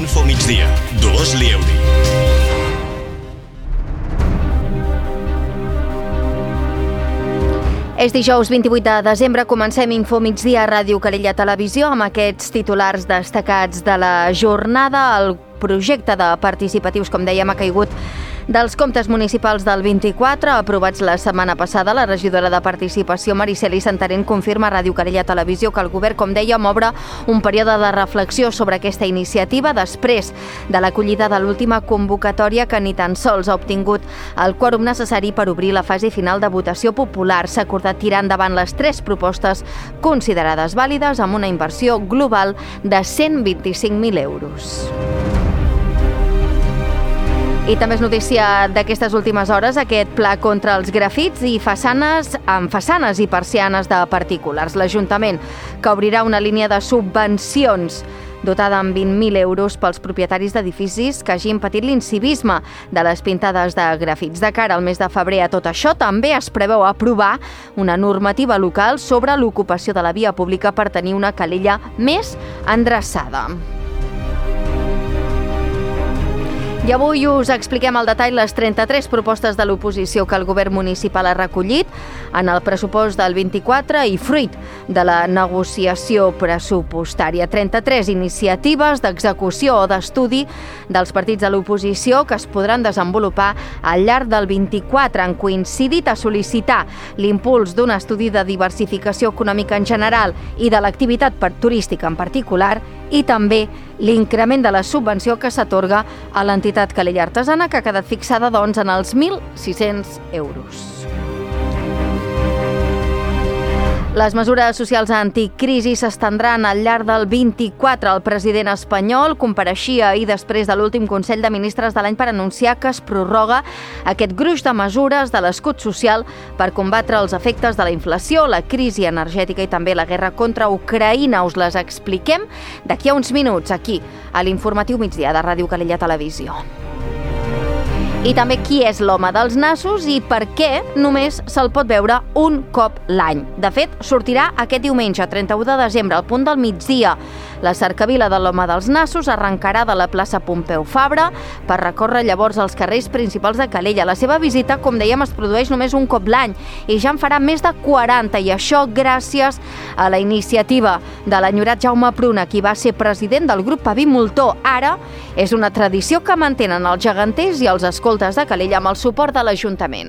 Info Migdia, Dolors Lieuri. És dijous 28 de desembre, comencem Info Migdia a Ràdio Calella Televisió amb aquests titulars destacats de la jornada. El projecte de participatius, com dèiem, ha caigut dels comptes municipals del 24, aprovats la setmana passada. La regidora de Participació, Mariceli Santarén, confirma a Ràdio Calella Televisió que el govern, com dèiem, obre un període de reflexió sobre aquesta iniciativa després de l'acollida de l'última convocatòria, que ni tan sols ha obtingut el quòrum necessari per obrir la fase final de votació popular. S'ha acordat tirar endavant les 3 propostes considerades vàlides amb una inversió global de 125.000 euros. I també és notícia d'aquestes últimes hores aquest pla contra els grafits i façanes i persianes de particulars. L'Ajuntament, que obrirà una línia de subvencions dotada amb 20.000 euros pels propietaris d'edificis que hagin patit l'incivisme de les pintades de grafits. De cara al mes de febrer a tot això, també es preveu aprovar una normativa local sobre l'ocupació de la via pública per tenir una Calella més endreçada. I avui us expliquem al detall les 33 propostes de l'oposició que el govern municipal ha recollit en el pressupost del 24 i fruit de la negociació pressupostària. 33 iniciatives d'execució o d'estudi dels partits de l'oposició que es podran desenvolupar al llarg del 24. Han coincidit a sol·licitar l'impuls d'un estudi de diversificació econòmica en general i de l'activitat turística en particular, i també l'increment de la subvenció que s'atorga a l'entitat Calella Artesana, que ha quedat fixada, doncs, en els 1.600 euros. Les mesures socials anticrisi s'estendran al llarg del 24. El president espanyol compareixia ahir després de l'últim Consell de Ministres de l'any per anunciar que es prorroga aquest gruix de mesures de l'escut social per combatre els efectes de la inflació, la crisi energètica i també la guerra contra Ucraïna. Us les expliquem d'aquí a uns minuts, aquí, a l'Informatiu Migdia de Ràdio Calella Televisió. I també qui és l'home dels nassos i per què només se'l pot veure un cop l'any. De fet, sortirà aquest diumenge, 31 de desembre, al punt del migdia. La cercavila de l'home dels nassos arrencarà de la plaça Pompeu Fabra per recórrer llavors els carrers principals de Calella. La seva visita, com dèiem, es produeix només un cop l'any i ja en farà més de 40, i això gràcies a la iniciativa de l'enyorat Jaume Pruna, qui va ser president del grup Paví Moltó. Ara és una tradició que mantenen els geganters i els escoltes de Calella amb el suport de l'Ajuntament.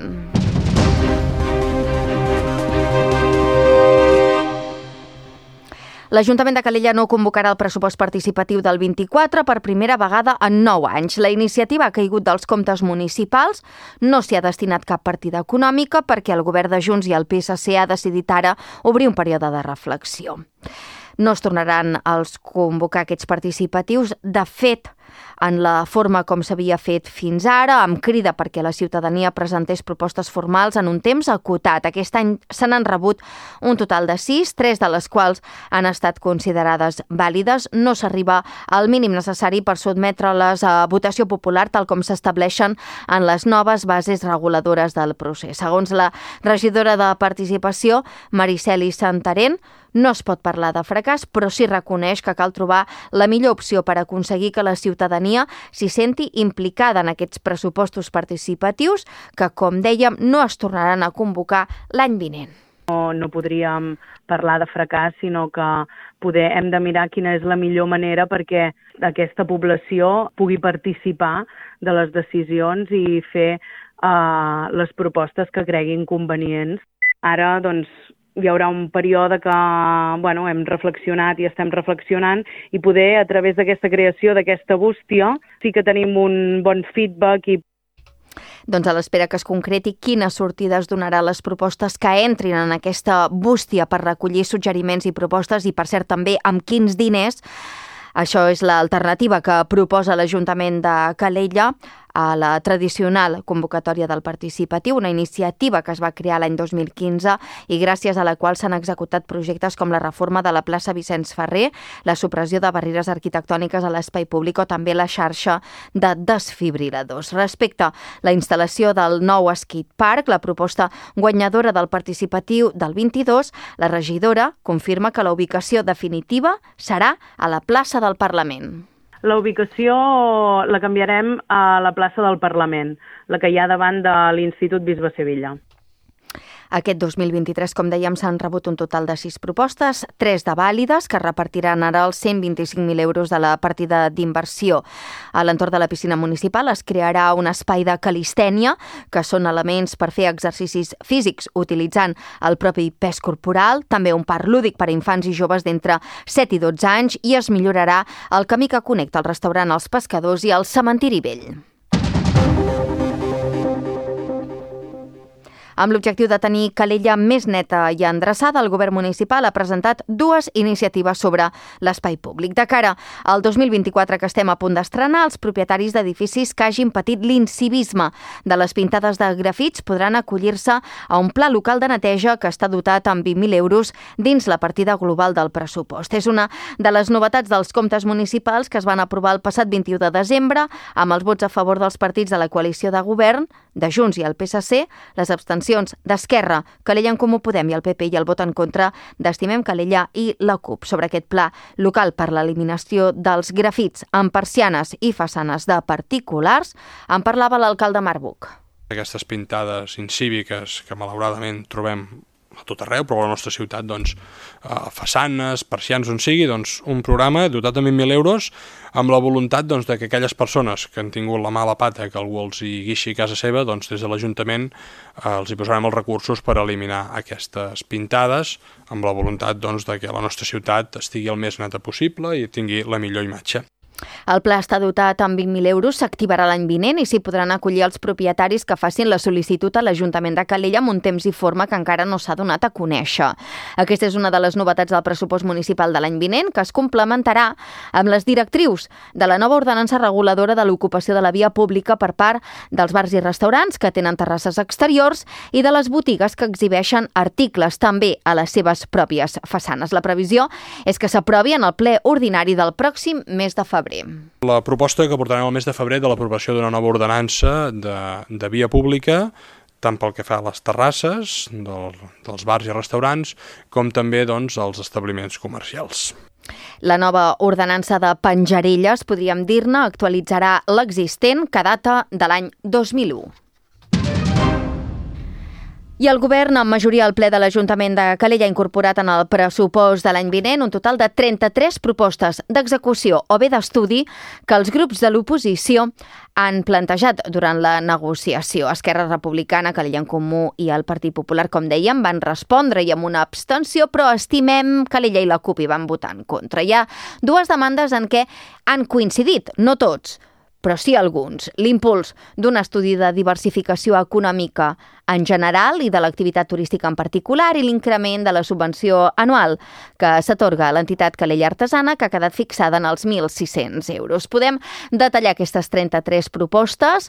L'Ajuntament de Calella no convocarà el pressupost participatiu del 24 per primera vegada en 9 anys. La iniciativa ha caigut dels comptes municipals, no s'hi ha destinat cap partida econòmica perquè el govern de Junts i el PSC ha decidit ara obrir un període de reflexió. No es tornaran a convocar aquests participatius. De fet, en la forma com s'havia fet fins ara, amb crida perquè la ciutadania presentés propostes formals en un temps acotat. Aquest any se n'han rebut un total de 6, 3 de les quals han estat considerades vàlides. No s'arriba al mínim necessari per sotmetre-les a votació popular, tal com s'estableixen en les noves bases reguladores del procés. Segons la regidora de Participació, Mariceli Santarén, no es pot parlar de fracàs, però sí reconeix que cal trobar la millor opció per aconseguir que la ciutadania s'hi senti implicada en aquests pressupostos participatius que, com dèiem, no es tornaran a convocar l'any vinent. No podríem parlar de fracàs, sinó que hem de mirar quina és la millor manera perquè aquesta població pugui participar de les decisions i fer les propostes que creguin convenients. Ara, doncs, hi haurà un període que hem reflexionat i estem reflexionant, i poder, a través d'aquesta creació d'aquesta bústia, sí que tenim un bon feedback. Doncs a l'espera que es concreti quines sortides donarà les propostes que entrin en aquesta bústia per recollir suggeriments i propostes, i per cert també amb quins diners. Això és l'alternativa que proposa l'Ajuntament de Calella a la tradicional convocatòria del participatiu, una iniciativa que es va crear l'any 2015 i gràcies a la qual s'han executat projectes com la reforma de la plaça Vicenç Ferrer, la supressió de barreres arquitectòniques a l'espai públic o també la xarxa de desfibriladors. Respecte a la instal·lació del nou skate park, la proposta guanyadora del participatiu del 22, la regidora confirma que la ubicació definitiva serà a la plaça del Parlament. La ubicació la canviarem a la plaça del Parlament, la que hi ha davant de l'Institut Bisbe Sevilla. Aquest 2023, com dèiem, s'han rebut un total de 6 propostes, 3 de vàlides, que repartiran ara els 125.000 euros de la partida d'inversió. A l'entorn de la piscina municipal es crearà un espai de calistènia, que són elements per fer exercicis físics utilitzant el propi pes corporal, també un parc lúdic per a infants i joves d'entre 7 i 12 anys, i es millorarà el camí que connecta el restaurant Els Pescadors i el cementiri vell. Amb l'objectiu de tenir Calella més neta i endreçada, el govern municipal ha presentat 2 iniciatives sobre l'espai públic. De cara al 2024 que estem a punt d'estrenar, els propietaris d'edificis que hagin patit l'incivisme de les pintades de grafits podran acollir-se a un pla local de neteja que està dotat amb 20.000 euros dins la partida global del pressupost. És una de les novetats dels comptes municipals que es van aprovar el passat 21 de desembre amb els vots a favor dels partits de la coalició de govern, de Junts i el PSC, les abstencions d'Esquerra, Calella en Comú Podem i el PP i el vot en contra d'Estimem Calella i la CUP. Sobre aquest pla local per l'eliminació dels grafits en persianes i façanes de particulars en parlava l'alcalde Marc Buch. Aquestes pintades incíviques que malauradament trobem a tot arreu, però a la nostra ciutat, façanes, persians, on sigui, un programa dotat amb 20.000 euros amb la voluntat de que aquelles persones que han tingut la mala pata que algú els hi guixi a casa seva, des de l'Ajuntament els hi posarem els recursos per eliminar aquestes pintades amb la voluntat de que la nostra ciutat estigui el més neta possible i tingui la millor imatge. El pla està dotat amb 20.000 euros, s'activarà l'any vinent i s'hi podran acollir els propietaris que facin la sol·licitud a l'Ajuntament de Calella amb un temps i forma que encara no s'ha donat a conèixer. Aquesta és una de les novetats del pressupost municipal de l'any vinent, que es complementarà amb les directrius de la nova ordenança reguladora de l'ocupació de la via pública per part dels bars i restaurants que tenen terrasses exteriors i de les botigues que exhibeixen articles també a les seves pròpies façanes. La previsió és que s'aprovi en el ple ordinari del pròxim mes de febrer. La proposta que portarem el mes de febrer de l'aprovació d'una nova ordenança de via pública, tant pel que fa a les terrasses dels bars i restaurants, com també als establiments comercials. La nova ordenança de penjarelles, podríem dir-ne, actualitzarà l'existent que data de l'any 2001. I el govern, amb majoria al ple de l'Ajuntament de Calella, ha incorporat en el pressupost de l'any vinent un total de 33 propostes d'execució o bé d'estudi que els grups de l'oposició han plantejat durant la negociació. Esquerra Republicana, Calella en Comú i el Partit Popular, com dèiem, van respondre i amb una abstenció, però Estimem Calella i la CUP hi van votar en contra. Hi ha 2 demandes en què han coincidit, no tots, però sí alguns. L'impuls d'un estudi de diversificació econòmica en general i de l'activitat turística en particular i l'increment de la subvenció anual que s'atorga a l'entitat Calella Artesana, que ha quedat fixada en els 1.600 euros. Podem detallar aquestes 33 propostes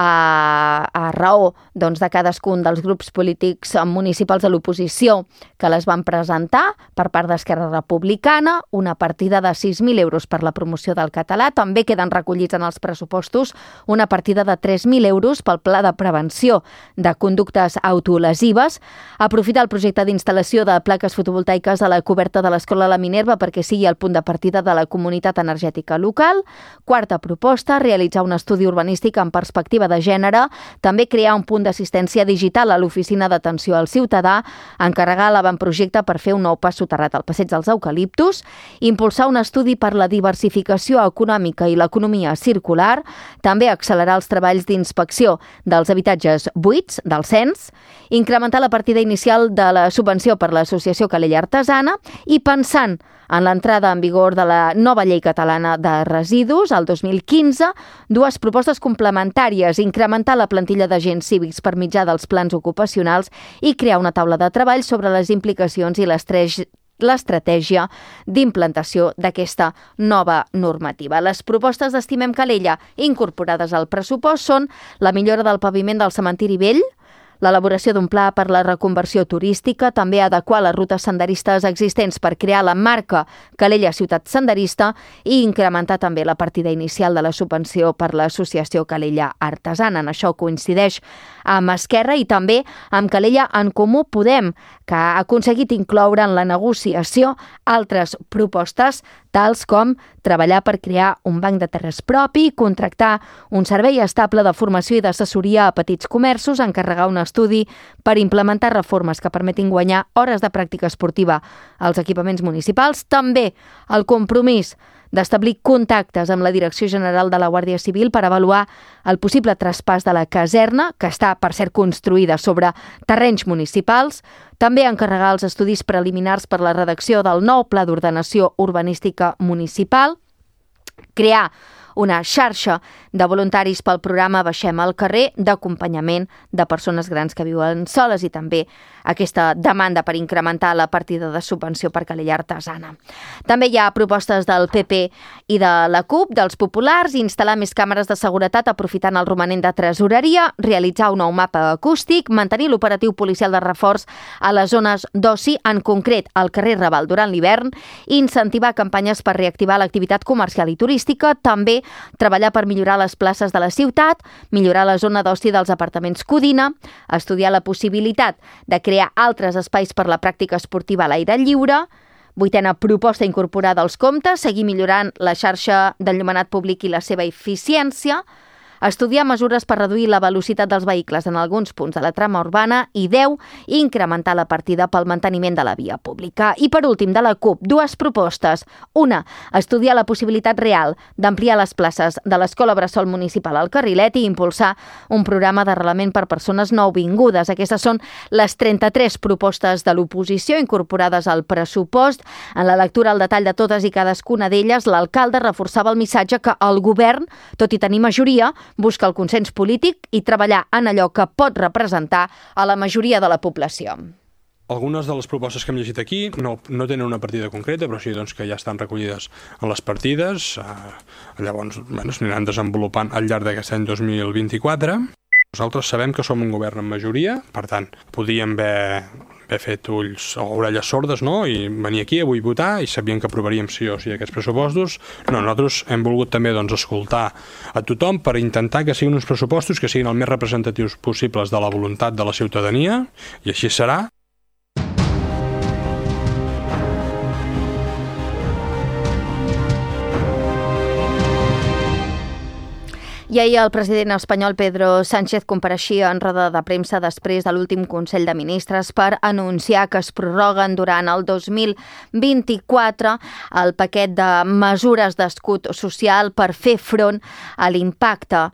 a raó de cadascun dels grups polítics municipals de l'oposició que les van presentar. Per part d'Esquerra Republicana, una partida de 6.000 euros per la promoció del català. També queden recollits en els pressupostos una partida de 3.000 euros pel pla de prevenció de conductes autolesives, aprofitar el projecte d'instal·lació de plaques fotovoltaiques a la coberta de l'Escola La Minerva perquè sigui el punt de partida de la comunitat energètica local. Quarta proposta, realitzar un estudi urbanístic en perspectiva de gènere, també crear un punt d'assistència digital a l'oficina d'atenció al ciutadà, encarregar l'avantprojecte per fer un nou pas soterrat al Passeig dels Eucaliptus, impulsar un estudi per la diversificació econòmica i l'economia circular, també accelerar els treballs d'inspecció dels habitatges buits, del cens, incrementar la partida inicial de la subvenció per l'Associació Calella Artesana i pensant en l'entrada en vigor de la nova llei catalana de residus, el 2015, 2 propostes complementàries, incrementar la plantilla d'agents cívics per mitjà dels plans ocupacionals i crear una taula de treball sobre les implicacions i l'estratègia d'implantació d'aquesta nova normativa. Les propostes d'Estimem Calella incorporades al pressupost són la millora del paviment del cementiri vell, l'elaboració d'un pla per la reconversió turística, també adequar les rutes senderistes existents per crear la marca Calella Ciutat Senderista i incrementar també la partida inicial de la subvenció per l'Associació Calella Artesana. En això coincideix amb Esquerra i també amb Calella en Comú Podem, que ha aconseguit incloure en la negociació altres propostes tals com treballar per crear un banc de terres propi, contractar un servei estable de formació i d'assessoria a petits comerços, encarregar un estudi per implementar reformes que permetin guanyar hores de pràctica esportiva als equipaments municipals. També el compromís d'establir contactes amb la Direcció General de la Guàrdia Civil per avaluar el possible traspàs de la caserna, que està, per cert, construïda sobre terrenys municipals. També encarregar els estudis preliminars per la redacció del nou Pla d'Ordenació Urbanística Municipal. Crear una xarxa de voluntaris pel programa Baixem al carrer, d'acompanyament de persones grans que viuen soles, i també aquesta demanda per incrementar la partida de subvenció per calella artesana. També hi ha propostes del PP i de la CUP, dels populars, instal·lar més càmeres de seguretat aprofitant el romanent de tresoreria, realitzar un nou mapa acústic, mantenir l'operatiu policial de reforç a les zones d'oci, en concret al carrer Raval durant l'hivern, incentivar campanyes per reactivar l'activitat comercial i turística, també treballar per millorar les places de la ciutat, millorar la zona d'oci dels apartaments Codina, estudiar la possibilitat de crear altres espais per la pràctica esportiva a l'aire lliure. 8a proposta incorporada als comptes, seguir millorant la xarxa d'enllumenat públic i la seva eficiència, estudiar mesures per reduir la velocitat dels vehicles en alguns punts de la trama urbana i 10, incrementar la partida pel manteniment de la via pública. I per últim, de la CUP, 2 propostes. Una, estudiar la possibilitat real d'ampliar les places de l'Escola Bressol Municipal al Carrilet i impulsar un programa d'arrelament per persones nouvingudes. Aquestes són les 33 propostes de l'oposició incorporades al pressupost. En la lectura al detall de totes i cadascuna d'elles, l'alcalde reforçava el missatge que el govern, tot i tenir majoria, busca el consens polític i treballar en allò que pot representar a la majoria de la població. Algunes de les propostes que hem llegit aquí no tenen una partida concreta, però sí que ja estan recollides en les partides. Llavors s'aniran desenvolupant al llarg d'aquest any 2024. Nosaltres sabem que som un govern en majoria, per tant, podíem haver fet ulls o orelles sordes, no? I venir aquí avui votar i sabíem que aprovaríem sí o sí aquests pressupostos. No, nosaltres hem volgut també escoltar a tothom per intentar que siguin uns pressupostos que siguin el més representatius possibles de la voluntat de la ciutadania, i així serà. I ahir el president espanyol Pedro Sánchez compareixia en roda de premsa després de l'últim Consell de Ministres per anunciar que es prorroguen durant el 2024 el paquet de mesures d'escut social per fer front a l'impacte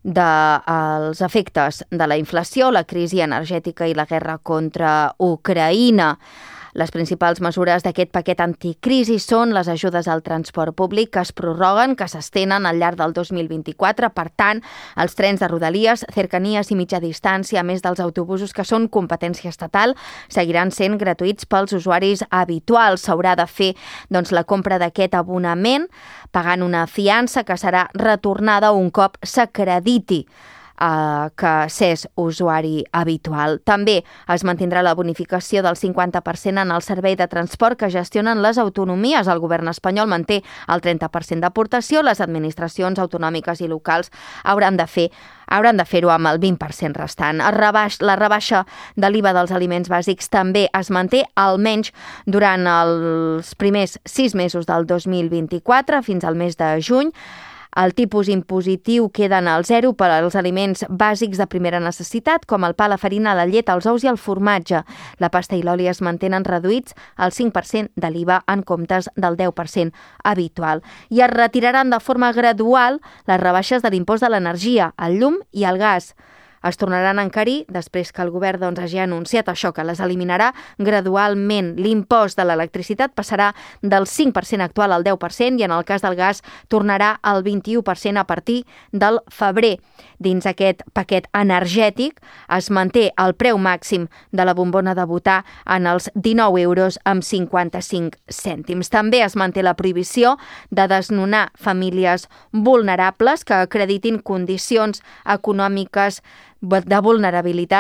dels efectes de la inflació, la crisi energètica i la guerra contra Ucraïna. Les principals mesures d'aquest paquet anticrisi són les ajudes al transport públic que es prorroguen, que s'estenen al llarg del 2024. Per tant, els trens de Rodalies, cercanies i mitja distància, a més dels autobusos que són competència estatal, seguiran sent gratuïts pels usuaris habituals. S'haurà de fer la compra d'aquest abonament pagant una fiança que serà retornada un cop s'acrediti que s'és usuari habitual. També es mantindrà la bonificació del 50% en el servei de transport que gestionen les autonomies. El govern espanyol manté el 30% d'aportació, les administracions autonòmiques i locals hauran de fer-ho amb el 20% restant. La rebaixa de l'IVA dels aliments bàsics també es manté, almenys durant els primers 6 mesos del 2024, fins al mes de juny. El tipus impositiu queda en el 0 per als aliments bàsics de primera necessitat, com el pa, la farina, la llet, els ous i el formatge. La pasta i l'oli es mantenen reduïts al 5% de l'IVA en comptes del 10% habitual. I es retiraran de forma gradual les rebaixes de l'impost de l'energia, el llum i el gas. Es tornaran a encarir després que el govern hagi anunciat això, que les eliminarà gradualment. L'impost de l'electricitat passarà del 5% actual al 10% i en el cas del gas tornarà al 21% a partir del febrer. Dins aquest paquet energètic es manté el preu màxim de la bombona de butà en els 19 euros amb 55 cèntims. També es manté la prohibició de desnonar famílies vulnerables que acreditin condicions econòmiques de vulnerabilitat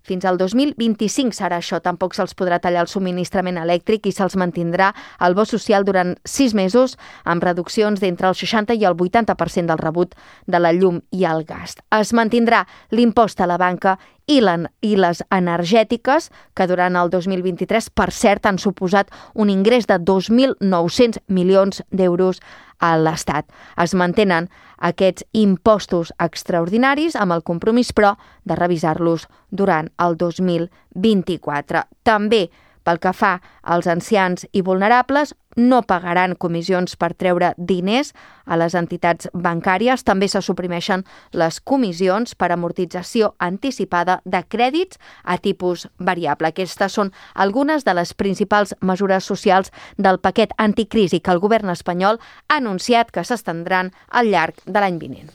Fins al 2025 serà això. Tampoc se'ls podrà tallar el subministrament elèctric i se'ls mantindrà el bo social durant 6 mesos amb reduccions d'entre el 60 i el 80% del rebut de la llum i el gas. Es mantindrà l'impost a la banca i les energètiques, que durant el 2023, per cert, han suposat un ingrés de 2.900 milions d'euros a l'Estat. Es mantenen aquests impostos extraordinaris amb el compromís, però, de revisar-los durant el 2024. També, pel que fa als ancians i vulnerables, no pagaran comissions per treure diners a les entitats bancàries. També se suprimeixen les comissions per amortització anticipada de crèdits a tipus variable. Aquestes són algunes de les principals mesures socials del paquet anticrisi que el govern espanyol ha anunciat que s'estendran al llarg de l'any vinent.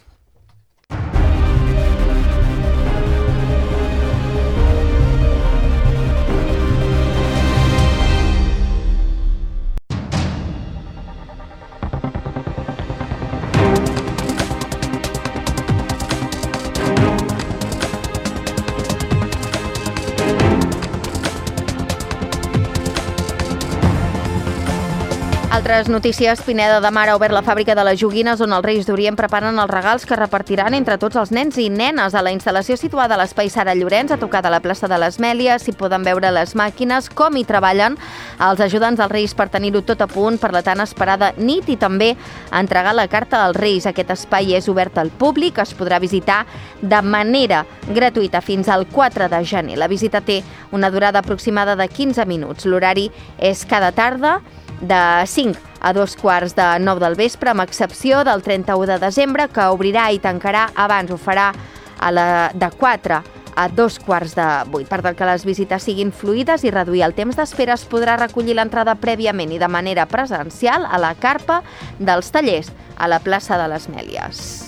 Altres notícies. Pineda de Mar ha obert la fàbrica de les joguines on els Reis d'Orient preparen els regals que repartiran entre tots els nens i nenes. A la instal·lació situada a l'Espai Sara Llorenç, a tocar de la plaça de les Mèlies, s'hi poden veure les màquines, com hi treballen els ajudants dels Reis per tenir-ho tot a punt per la tan esperada nit i també entregar la carta als Reis. Aquest espai és obert al públic, es podrà visitar de manera gratuïta fins al 4 de gener. La visita té una durada aproximada de 15 minuts. L'horari és cada tarda de 5 a 2:15 del vespre, amb excepció del 31 de desembre, que obrirà i tancarà abans. Ho farà de 4 a 2:15. Per tal que les visites siguin fluides i reduir el temps d'espera, es podrà recollir l'entrada prèviament i de manera presencial a la carpa dels tallers a la plaça de les Mèlies.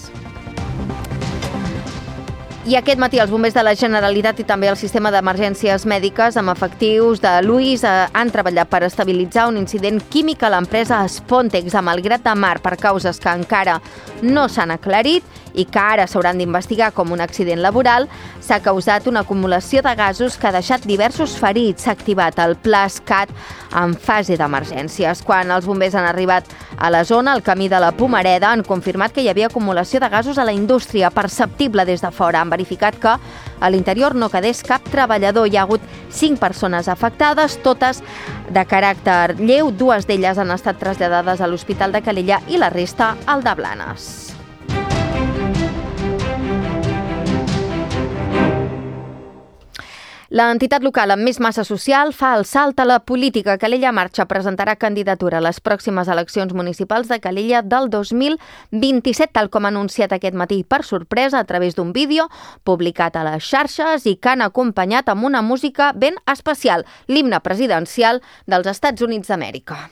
I aquest matí els bombers de la Generalitat i també el sistema d'emergències mèdiques amb efectius de l'UIS han treballat per estabilitzar un incident químic a l'empresa Spontex a Malgrat de Mar per causes que encara no s'han aclarit i que ara s'hauran d'investigar com un accident laboral. S'ha causat una acumulació de gasos que ha deixat diversos ferits. S'ha activat el pla SCAT en fase d'emergències. Quan els bombers han arribat a la zona, al camí de la Pomareda, han confirmat que hi havia acumulació de gasos a la indústria perceptible des de fora. Han verificat que a l'interior no quedés cap treballador. Hi ha hagut 5 persones afectades, totes de caràcter lleu. 2 d'elles han estat traslladades a l'Hospital de Calella i la resta al de Blanes. L'entitat local amb més massa social fa el salt a la política. Calella Marxa presentarà candidatura a les pròximes eleccions municipals de Calella del 2027, tal com ha anunciat aquest matí per sorpresa a través d'un vídeo publicat a les xarxes i que han acompanyat amb una música ben especial, l'himne presidencial dels Estats Units d'Amèrica.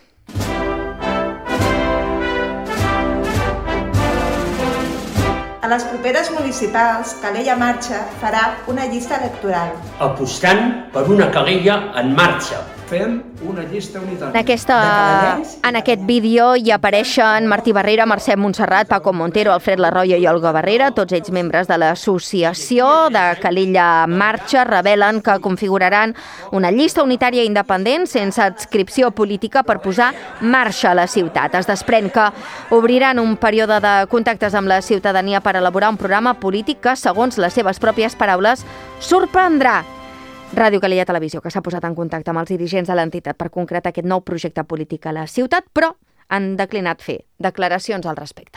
A les properes municipals, Calella Marxa farà una llista electoral. Apostant per una Calella en marxa. Fem una llista unitària. En aquest vídeo hi apareixen Martí Barrera, Mercè Montserrat, Paco Montero, Alfred Larroyo i Olga Barrera, tots ells membres de l'associació de Calella Marxa. Revelen que configuraran una llista unitària independent sense adscripció política per posar marxa a la ciutat. Es desprèn que obriran un període de contactes amb la ciutadania per elaborar un programa polític que, segons les seves pròpies paraules, sorprendrà. Ràdio Calella Televisió, que s'ha posat en contacte amb els dirigents de l'entitat per concretar aquest nou projecte polític a la ciutat, però han declinat fer declaracions al respecte.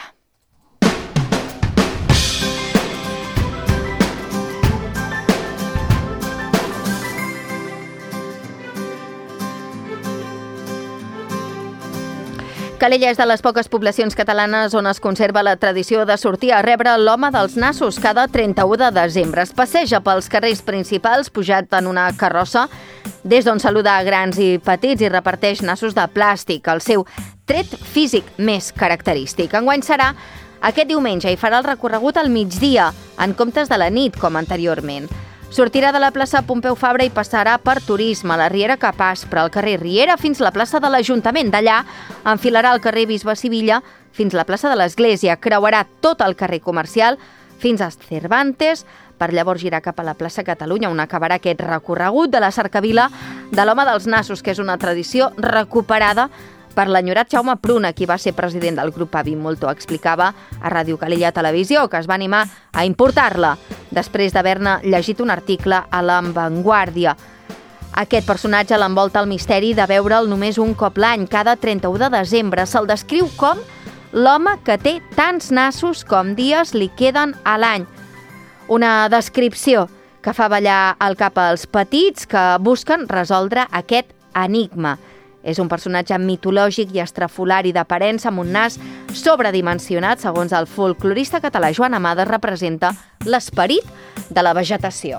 Calella és de les poques poblacions catalanes on es conserva la tradició de sortir a rebre l'home dels nassos cada 31 de desembre. Es passeja pels carrers principals pujat en una carrossa, des d'on saluda a grans i petits i reparteix nassos de plàstic, el seu tret físic més característic. Enguany serà aquest diumenge i farà el recorregut al migdia, en comptes de la nit, com anteriorment. Sortirà de la plaça Pompeu Fabra i passarà per Turisme, la Riera Capaspre, el carrer Riera fins la plaça de l'Ajuntament. D'allà enfilarà el carrer Bisbe Sivilla fins la plaça de l'Església, creuarà tot el carrer Comercial fins a Cervantes, per llavors girar cap a la plaça Catalunya, on acabarà aquest recorregut de la cercavila de l'home dels nassos, que és una tradició recuperada per l'enyorat Jaume Pruna, qui va ser president del grup Avi Molto. Explicava a Ràdio Calella Televisió que es va animar a importar-la després d'haver-ne llegit un article a La Vanguardia. Aquest personatge l'envolta el misteri de veure'l només un cop l'any, cada 31 de desembre. Se'l descriu com l'home que té tants nassos com dies li queden a l'any. Una descripció que fa ballar el cap als petits que busquen resoldre aquest enigma. És un personatge mitològic i estrafolari d'aparença amb un nas sobredimensionat. Segons el folclorista català Joan Amades, representa l'esperit de la vegetació.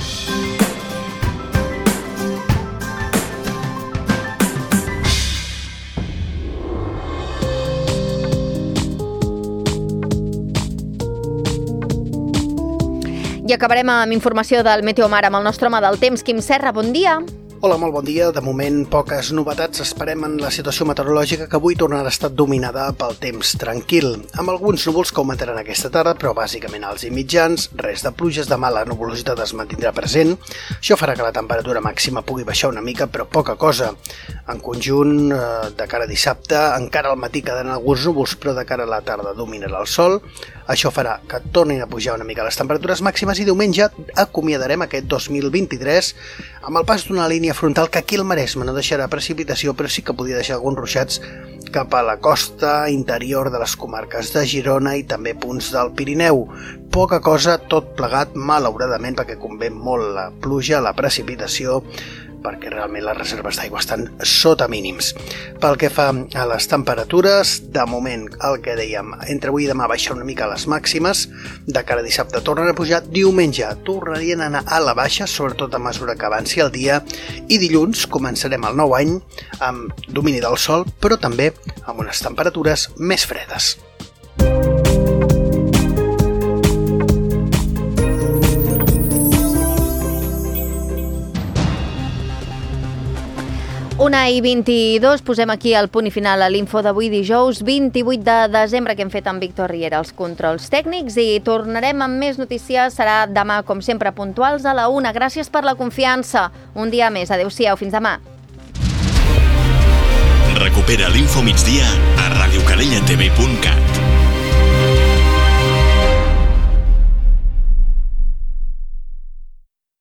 I acabarem amb informació del Meteomar amb el nostre home del temps, Quim Serra. Bon dia. Hola, molt bon dia. De moment, poques novetats esperem en la situació meteorològica, que avui tornarà a estar dominada pel temps tranquil, amb alguns núvols que augmentaran aquesta tarda, però bàsicament alts i mitjans, res de pluges. Demà la nuvolositat es mantindrà present. Això farà que la temperatura màxima pugui baixar una mica, però poca cosa. En conjunt, de cara a dissabte, encara al matí quedaran alguns núvols, però de cara a la tarda dominarà el sol. Això farà que tornin a pujar una mica les temperatures màximes i diumenge acomiadarem aquest 2023 amb el pas d'una línia frontal que aquí al Maresme no deixarà precipitació, però sí que podria deixar alguns ruixats cap a la costa interior de les comarques de Girona i també punts del Pirineu. Poca cosa, tot plegat, malauradament, perquè convé molt la pluja, la precipitació, perquè realment les reserves d'aigua estan sota mínims. Pel que fa a les temperatures, de moment, el que dèiem, entre avui i demà baixar una mica les màximes, de cara a dissabte tornen a pujar, diumenge tornarien a anar a la baixa, sobretot a mesura que avanci el dia, i dilluns començarem el nou any amb domini del sol, però també amb unes temperatures més fredes. 1:22, posem aquí el punt i final a l'info d'avui dijous 28 de desembre que hem fet amb Víctor Riera els controls tècnics i tornarem amb més notícies. Serà demà, com sempre, puntuals a la 1. Gràcies per la confiança. Un dia més. Adéu-siau. Fins demà. Recupera l'Info Migdia a radiocalellatv.cat.